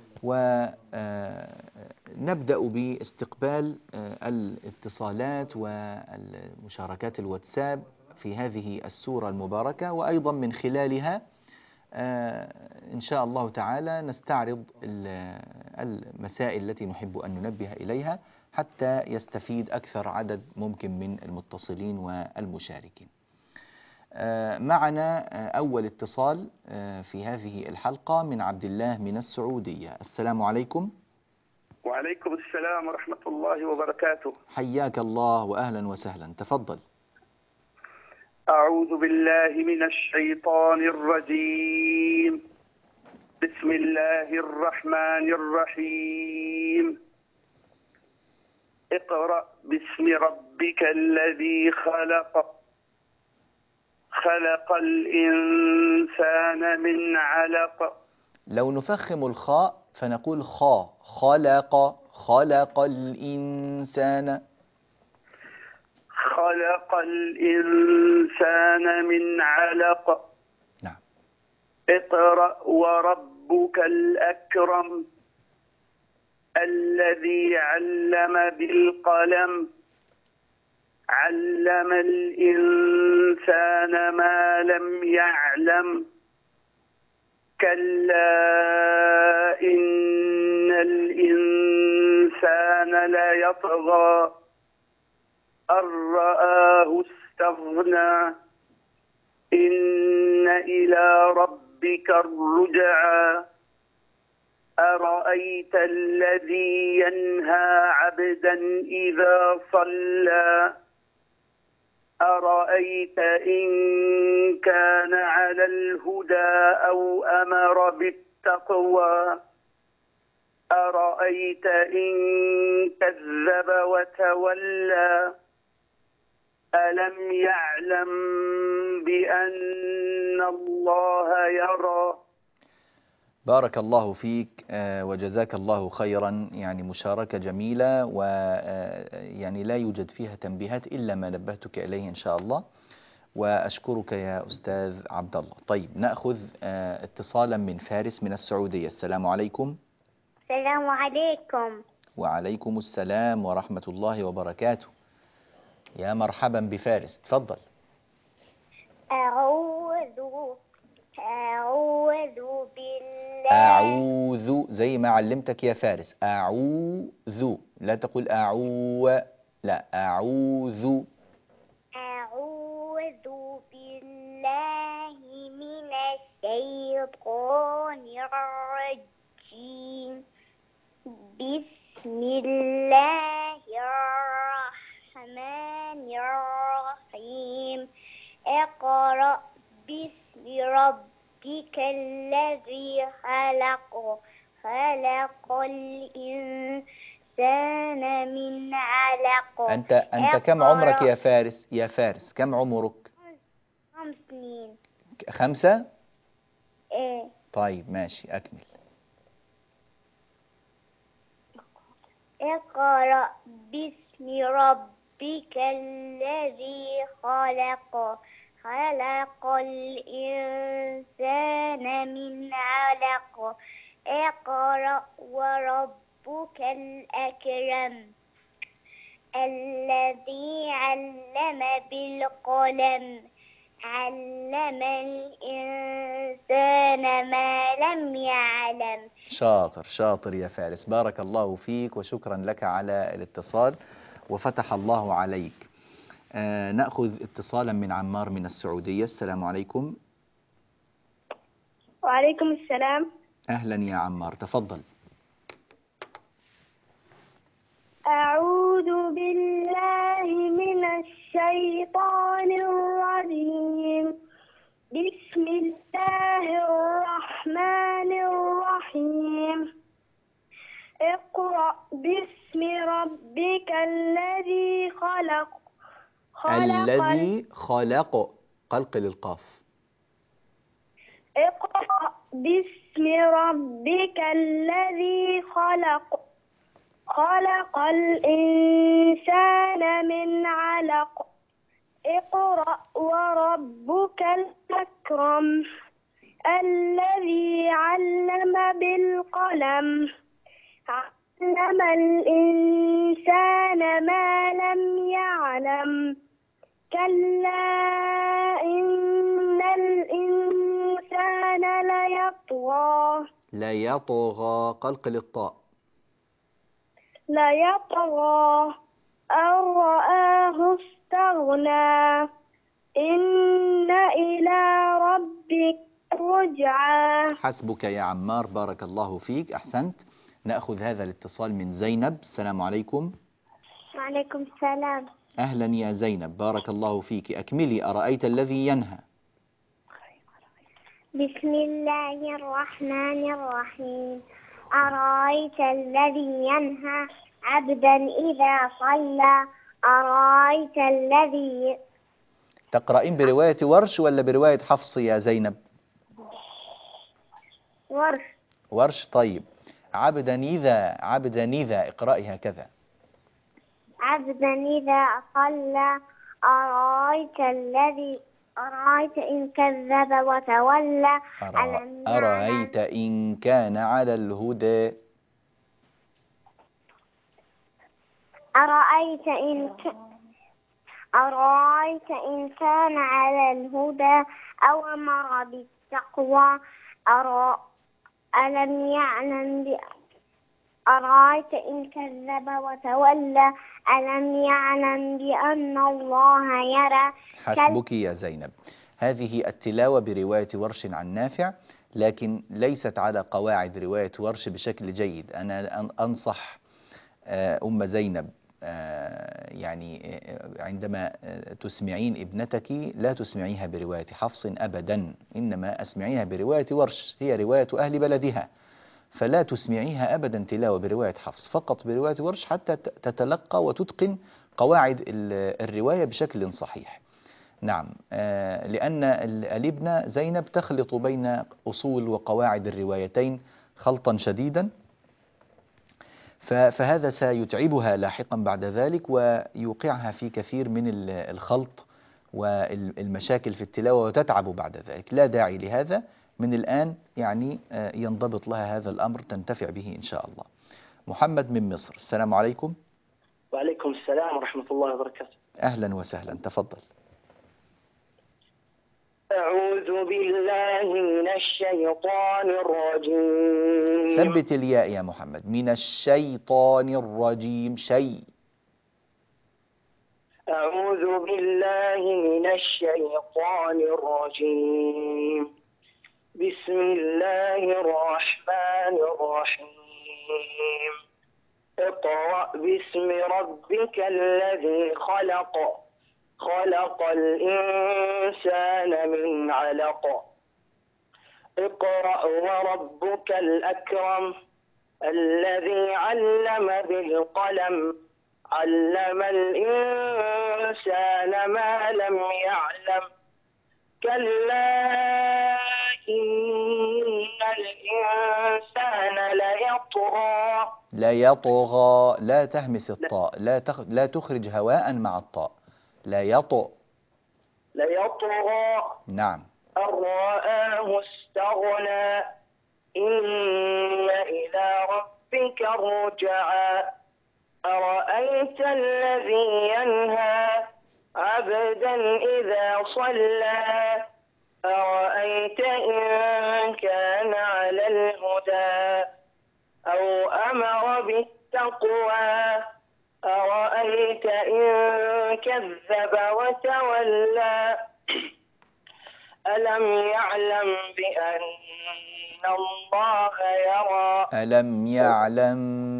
ونبدأ باستقبال الاتصالات والمشاركات الواتساب في هذه السورة المباركة، وأيضا من خلالها إن شاء الله تعالى نستعرض المسائل التي نحب أن ننبه إليها حتى يستفيد أكثر عدد ممكن من المتصلين والمشاركين. معنا أول اتصال في هذه الحلقة من عبد الله من السعودية. السلام عليكم. وعليكم السلام ورحمة الله وبركاته. حياك الله وأهلا وسهلا، تفضل. أعوذ بالله من الشيطان الرجيم. بسم الله الرحمن الرحيم. اقرأ باسم ربك الذي خلق خلق الإنسان من علق. لو نفخم الخاء فنقول خا خلق خلق الإنسان خلق الإنسان من علق. نعم. اقرأ وربك الأكرم الذي علم بالقلم علم الإنسان ما لم يعلم كلا إن الإنسان ليطغى أن رآه استغنى إن إلى ربك الرجعى أرأيت الذي ينهى عبدا إذا صلى أرأيت إن كان على الهدى أو أمر بالتقوى أرأيت إن كذب وتولى ألم يعلم بأن الله يرى. بارك الله فيك وجزاك الله خيرا، يعني مشاركة جميلة، ويعني لا يوجد فيها تنبيهات إلا ما نبهتك إليه إن شاء الله، وأشكرك يا أستاذ عبد الله. طيب نأخذ اتصالا من فارس من السعودية. السلام عليكم. السلام عليكم. وعليكم السلام ورحمة الله وبركاته. يا مرحبا بفارس، تفضل. أعوذ أعوذ بالله أعوذ زي ما علمتك يا فارس، أعوذ، لا تقول أعو، لا أعوذ. أعوذ بالله من الشيطان الرجيم. بسم الله الرحمن الرحيم. اقرأ باسم ربك ربك الذي خلق خلق الإنسان من علق. أنت أنت كم عمرك يا فارس؟ يا فارس كم عمرك؟ خمس سنين. خمسة؟ إيه. طيب ماشي أكمل. اقرأ باسم ربك الذي خلق خلق الإنسان من علق. اقرأ وربك الأكرم الذي علم بالقلم علم الإنسان ما لم يعلم. شاطر شاطر يا فارس، بارك الله فيك وشكرا لك على الاتصال وفتح الله عليك. آه نأخذ اتصالا من عمار من السعودية. السلام عليكم. وعليكم السلام. أهلا يا عمار، تفضل. أعوذ بالله من الشيطان الرجيم. بسم الله الرحمن الرحيم. اقرأ باسم ربك الذي خلق خلق الذي خلق قلقل القاف. اقرأ باسم ربك الذي خلق خلق الإنسان من علق. اقرأ وربك الأكرم الذي علم بالقلم علم الإنسان ما لم يعلم. كلا إن الإنسان ليطغى ليطغى قلقل الطاء. ليطغى أن رآه استغنى إن إلى ربك رجعى. حسبك يا عمار، بارك الله فيك، أحسنت. نأخذ هذا الاتصال من زينب. السلام عليكم. وعليكم السلام. أهلا يا زينب، بارك الله فيك. أكملي. أرأيت الذي ينهى. بسم الله الرحمن الرحيم. أرأيت الذي ينهى عبدا إذا صلى أرأيت الذي. تقرأين برواية ورش ولا برواية حفص يا زينب؟ ورش. ورش. طيب عبدا إذا عبدا إذا اقرأي هكذا. عبدا إذا صلى أرأيت الذي أرأيت إن كذب وتولى. أرى... أرأيت إن كان على الهدى. أرأيت إن ك... أرأيت إن كان على الهدى أو أمر بالتقوى. أرى ألم يعلم ب... أرأيت إن كذب وتولى ألم يعلم بأن الله يرى. حسبك يا زينب. هذه التلاوة برواية ورش عن نافع، لكن ليست على قواعد رواية ورش بشكل جيد. أنا أنصح أم زينب يعني عندما تسمعين ابنتك لا تسمعيها برواية حفص أبدا، إنما أسمعيها برواية ورش، هي رواية أهل بلدها، فلا تسمعيها أبدا تلاوة برواية حفص، فقط برواية ورش حتى تتلقى وتتقن قواعد الرواية بشكل صحيح. نعم، لأن الابنة زينب تخلط بين أصول وقواعد الروايتين خلطا شديدا، فهذا سيتعبها لاحقا بعد ذلك ويوقعها في كثير من الخلط والمشاكل في التلاوة وتتعب بعد ذلك. لا داعي لهذا، من الآن يعني ينضبط لها هذا الأمر تنتفع به إن شاء الله. محمد من مصر. السلام عليكم. وعليكم السلام ورحمة الله وبركاته. أهلا وسهلا، تفضل. أعوذ بالله من الشيطان الرجيم. ثبت الياء يا محمد. من الشيطان الرجيم. شيء. أعوذ بالله من الشيطان الرجيم. بسم الله الرحمن الرحيم. اقرأ باسم ربك الذي خلق خلق الإنسان من علق. اقرأ وربك الأكرم الذي علم بالقلم علم الإنسان ما لم يعلم كلا إن الإنسان ليطغى لا يطغى، لا تهمس الطاء، لا تخ... لا تخرج هواء مع الطاء. لا يطغى. ليطغى نعم. أن رآه استغنى إن إلى ربك الرجعى أرأيت الذي ينهى عبدا إذا صلى أرأيت إن كان على الهدى أو أمر بالتقوى أرأيت إن كذب وتولى ألم يعلم بأن الله يرى ألم يعلم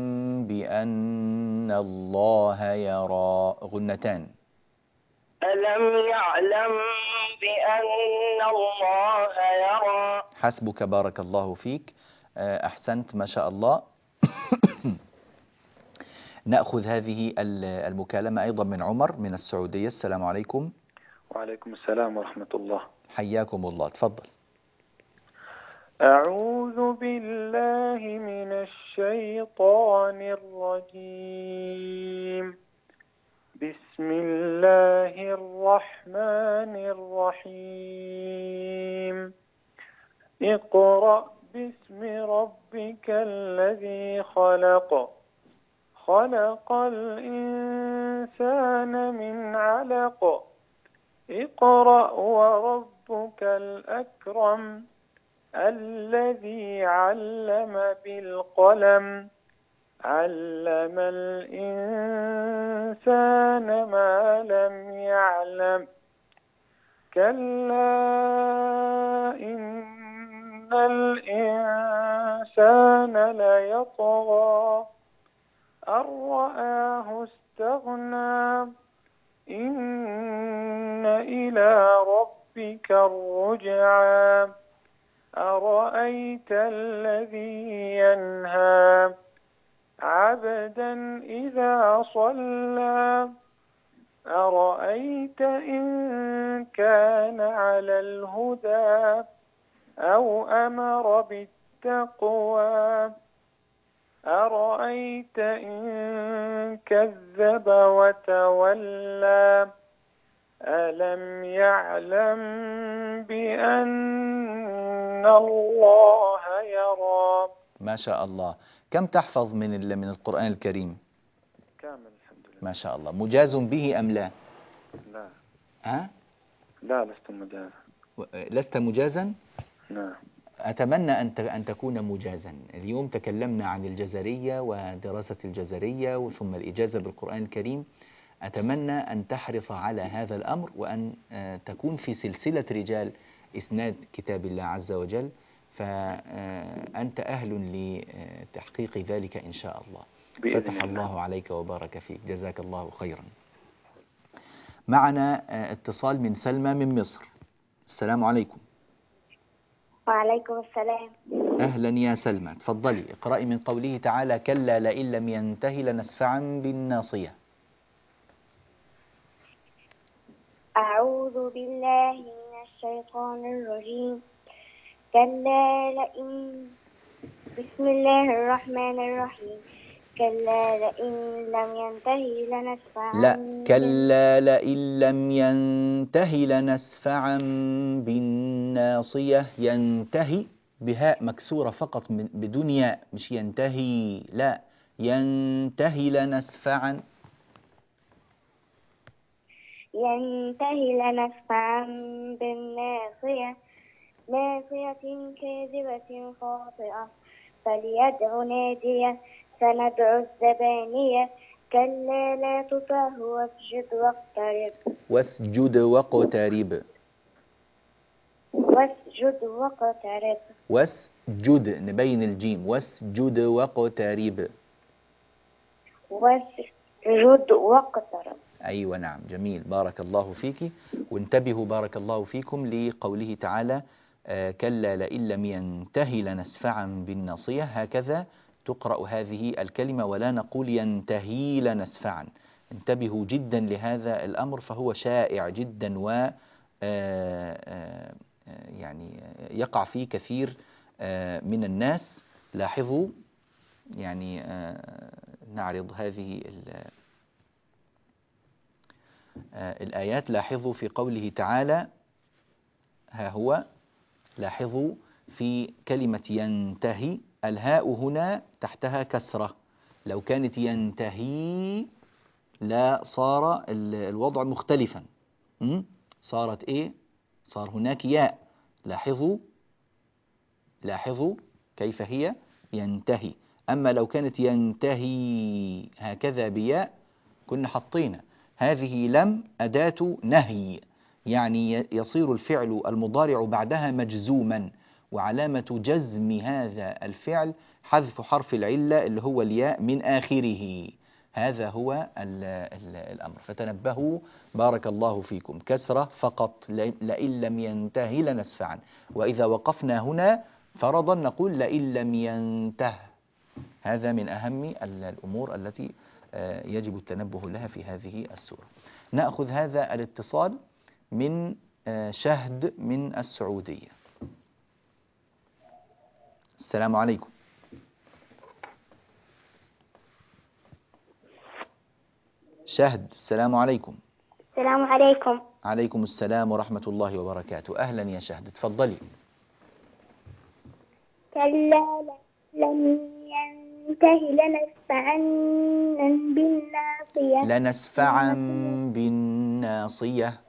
بأن الله يرى. غنتان. ألم يعلم بأن الله يرى. حسبك، بارك الله فيك، أحسنت ما شاء الله. نأخذ هذه المكالمة أيضا من عمر من السعودية. السلام عليكم. وعليكم السلام ورحمة الله. حياكم الله، تفضل. أعوذ بالله من الشيطان الرجيم. بسم الله الرحمن الرحيم. اقرأ باسم ربك الذي خلق خلق الإنسان من علق اقرأ وربك الأكرم الذي علم بالقلم علم الإنسان ما لم يعلم كلا إن الإنسان ليطغى أن رآه استغنى إن إلى ربك الرجعى أرأيت الذي ينهى عبدا إذا صلى أرأيت إن كان على الهدى أو أمر بالتقوى أرأيت إن كذب وتولى ألم يعلم بأن الله يرى. ما شاء الله. كم تحفظ من من القرآن الكريم؟ كامل الحمد لله. ما شاء الله. مجاز به أم لا؟ لا. ها؟ لا لست مجازا. لست مجازا؟ نعم. أتمنى أن أن تكون مجازا. اليوم تكلمنا عن الجزرية ودراسة الجزرية ثم الإجازة بالقرآن الكريم. أتمنى أن تحرص على هذا الأمر وأن تكون في سلسلة رجال إسناد كتاب الله عز وجل، فأنت أهل لتحقيق ذلك إن شاء الله. فتح الله عليك وبارك فيك، جزاك الله خيرا. معنا اتصال من سلمى من مصر. السلام عليكم. وعليكم السلام. أهلا يا سلمى، تفضلي اقرأي من قوله تعالى كلا لئن لم ينتهي لنسفعا بالناصية. أعوذ بالله من الشيطان الرجيم. كلا لئن بسم الله الرحمن الرحيم. كلا لئن لم ينتهي لنسفعا لا كلا لئن لم ينتهي لنسفعا بالناصية. ينتهي بهاء مكسورة فقط بدون ياء، مش ينتهي، لا ينتهي لنسفعا ينتهي لنسفعا بالناصية ناصية كاذبة خاطئة فليدع نادية سندع الزبانية كلا لا تطعه واسجد واقترب واسجد واقترب واسجد واقترب واسجد نبين الجيم واسجد واقترب واسجد واقترب. أيوة نعم، جميل، بارك الله فيك. وانتبهوا بارك الله فيكم لقوله تعالى آه كلا لئن لم ينتهي لنسفعا بالناصية، هكذا تقرأ هذه الكلمة، ولا نقول ينتهي لنسفعا. انتبهوا جدا لهذا الأمر، فهو شائع جدا و آه، آه، يعني يقع فيه كثير آه، من الناس. لاحظوا يعني آه، نعرض هذه آه، الآيات. لاحظوا في قوله تعالى، ها هو، لاحظوا في كلمة ينتهي الهاء هنا تحتها كسرة، لو كانت ينتهي لا صار الوضع مختلفا. م? صارت ايه؟ صار هناك ياء. لاحظوا لاحظوا كيف هي ينتهي. أما لو كانت ينتهي هكذا بياء كنا حطينا هذه لم أداة نهي، يعني يصير الفعل المضارع بعدها مجزوما، وعلامة جزم هذا الفعل حذف حرف العلة اللي هو الياء من آخره. هذا هو ال ال الأمر، فتنبهوا بارك الله فيكم. كسرة فقط، لئن لم ينتهي لنسفعا. وإذا وقفنا هنا فرضا نقول لئن لم ينته. هذا من أهم الأمور التي يجب التنبه لها في هذه السورة. نأخذ هذا الاتصال من شهد من السعودية. السلام عليكم. شهد، السلام عليكم. السلام عليكم. عليكم السلام ورحمة الله وبركاته. أهلا يا شهد، تفضلي. كلا لن ينتهي لنسفعا بالناصية. لنسفعا بالناصية.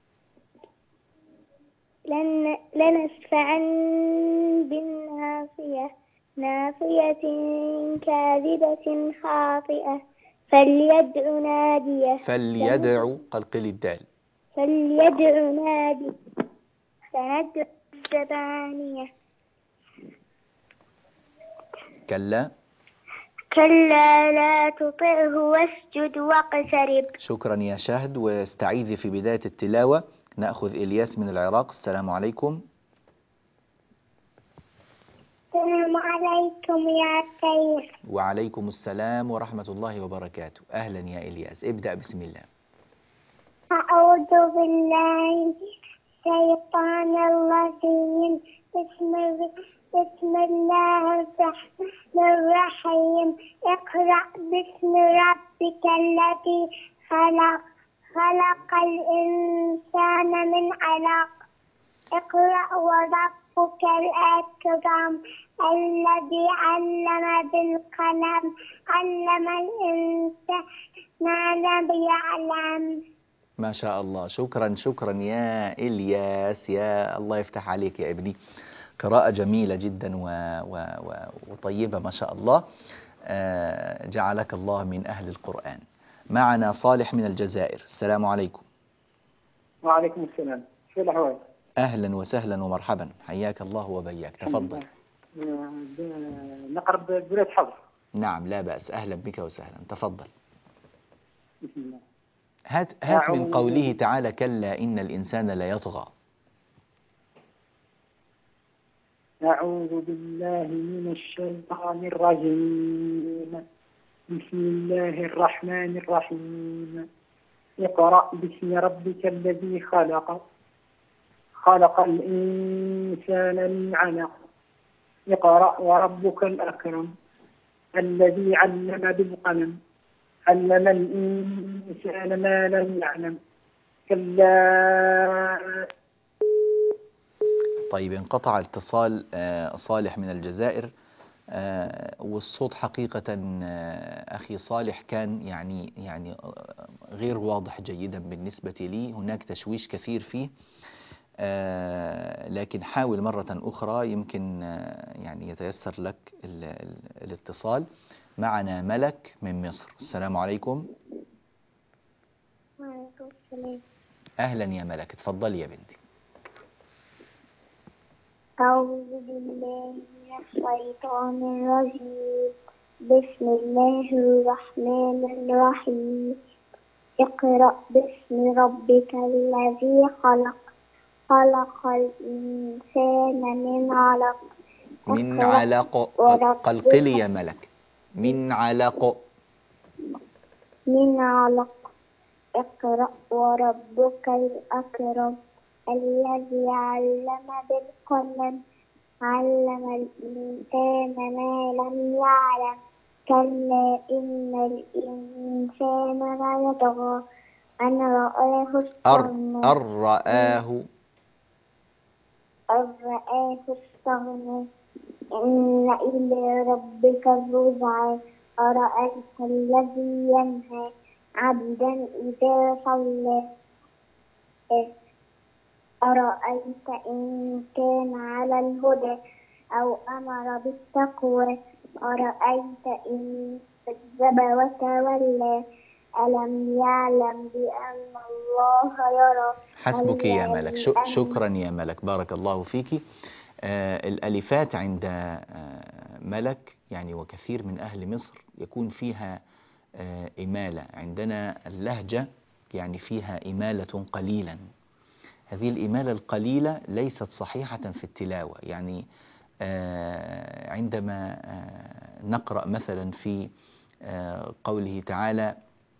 لن لنسفعا بالناصية ناصية كاذبة خاطئة فليدع ناديه. فليدع قلقل الدال. فليدع ناديه سندع الزبانية. كلا كلا لا تطعه واسجد واقترب. شكرا يا شهد، واستعيذي في بداية التلاوة. نأخذ إلياس من العراق. السلام عليكم. السلام عليكم يا سيد. وعليكم السلام ورحمة الله وبركاته. أهلا يا إلياس، ابدأ بسم الله. أعوذ بالله الشيطان الرجيم. بسم بسم الله الرحمن الرحيم. اقرأ باسم ربك الذي خلق خلق الإنسان من علق. اقرأ وربك الأكرم الذي علم بالقلم علم الإنسان ما لم يعلم. ما شاء الله، شكرا شكرا يا إلياس، يا الله يفتح عليك يا ابني. قراءة جميلة جدا و... و... و... وطيبة ما شاء الله. آه جعلك الله من أهل القرآن. معنا صالح من الجزائر. السلام عليكم. وعليكم السلام. شو الأحوال؟ أهلا وسهلا ومرحبا، حياك الله وبياك. تفضل. نقرب بلاد حظ. نعم لا بأس، أهلا بك وسهلا، تفضل. بسم الله. هات, هات من قوله تعالى كلا إن الإنسان ليطغى. أعوذ بالله من الشيطان الرجيم. بسم الله الرحمن الرحيم. اقرأ باسم ربك الذي خلق خلق الإنسان من علق. اقرأ وربك الأكرم الذي علم بالقلم علم الإنسان ما لم يعلم. كلا. طيب انقطع اتصال صالح من الجزائر، والصوت حقيقة أخي صالح كان يعني يعني غير واضح جيدا بالنسبة لي، هناك تشويش كثير فيه، لكن حاول مرة أخرى يمكن يعني يتيسر لك الاتصال. معنا ملك من مصر. السلام عليكم. وعليكم السلام. أهلا يا ملك، تفضلي يا بنتي. أعوذ بالله من الشيطان الرجيم. بسم الله الرحمن الرحيم. اقرأ باسم ربك الذي خلق خلق الإنسان من علق من اقرأ علق. وربك قلقلي يا ملك. من علق. من علق اقرأ وربك الأكرم الذي علم بالقلم علم الإنسان ما لم يعلم كلا إن الإنسان ليطغى أن رآه أر استغنى أر رآه. أن رآه استغنى إن إلى ربك الرجعى أرأيت الذي ينهى عبدا إذا صلى أرأيت إن كان على الهدى أو أمر بالتقوى أرأيت إن كذب وتولى ألم يعلم بأن الله يرى. حسبك يا ألم ملك. ش- يعلم شكرا يا ملك، بارك الله فيك. آه الألفات عند آه ملك يعني وكثير من أهل مصر يكون فيها آه إمالة. عندنا اللهجة يعني فيها إمالة قليلا. هذه الإمالة القليلة ليست صحيحة في التلاوة. يعني آه عندما آه نقرأ مثلا في آه قوله تعالى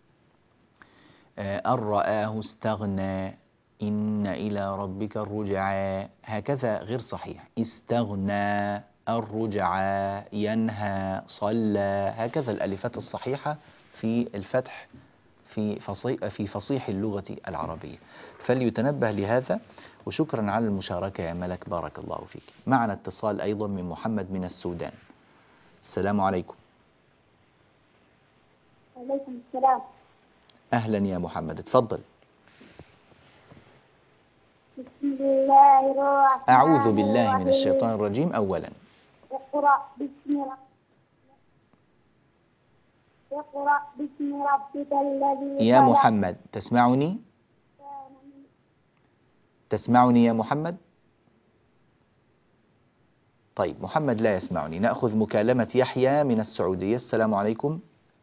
أن رآه استغنى إن إلى ربك الرجعى، هكذا غير صحيح. استغنى، الرجعى، ينهى، صلى، هكذا الألفات الصحيحة في الفتح في فصيح, في فصيح اللغة العربية. فليتنبه لهذا. وشكرا على المشاركة يا ملك، بارك الله فيك. معنا اتصال أيضا من محمد من السودان. السلام عليكم. عليكم السلام. أهلا يا محمد، اتفضل. بسم الله الرحمن أعوذ بالله من الرحيم. الشيطان الرجيم. أولا اقرأ باسم ربك اقرأ باسم ربك الذي يا خلق. محمد تسمعني؟ تسمعني يا محمد؟ طيب محمد لا يسمعني. نأخذ مكالمة يحيى من السعودية. السلام عليكم.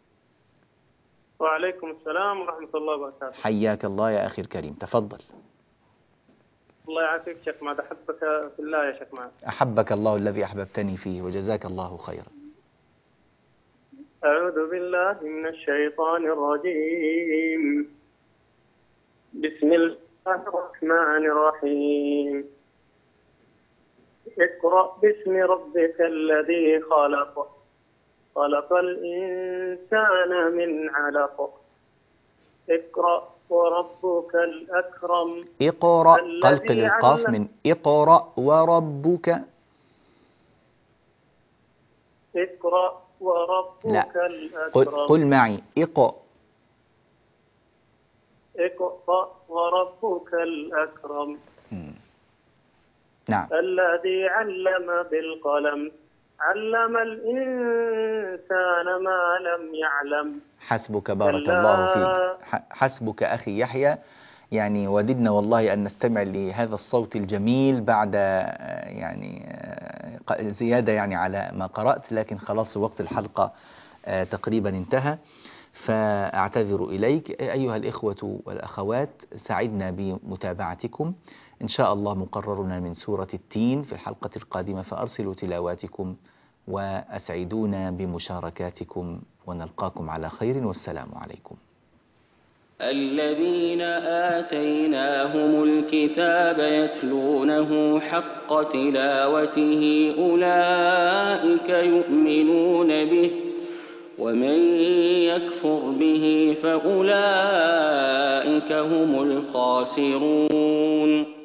وعليكم السلام ورحمة الله وبركاته. حياك الله يا أخي الكريم، تفضل. الله يعافيك شيخ ماد، أحبك في الله يا شيخ ماد. أحبك الله الذي أحببتني فيه، وجزاك الله خيرا. أعوذ بالله من الشيطان الرجيم. بسم الله الرحمن الرحيم. اقرأ باسم ربك الذي خلق خلق الإنسان من علق اقرأ وربك الأكرم. اقرأ، قلقل الذي القاف علم- من اقرأ وربك. اقرأ وربك لا. قل, الأكرم. قل معي اقرأ. اقرأ وربك الأكرم. مم. نعم. الذي علم بالقلم علم الإنسان ما لم يعلم. حسبك، بارك كلا. الله فيك. ح- حسبك أخي يحيى. يعني وددنا والله أن نستمع لهذا الصوت الجميل بعد آه، يعني آه، ق- زيادة يعني على ما قرأت، لكن خلاص وقت الحلقة آه، تقريبا انتهى، فأعتذر إليك. أيها الإخوة والأخوات، سعدنا بمتابعتكم. إن شاء الله مقررنا من سورة التين في الحلقة القادمة، فأرسلوا تلاواتكم وأسعدونا بمشاركاتكم، ونلقاكم على خير، والسلام عليكم. الذين آتيناهم الكتاب يتلونه حق تلاوته أولئك يؤمنون به ومن يكفر به فأولئك هم الخاسرون.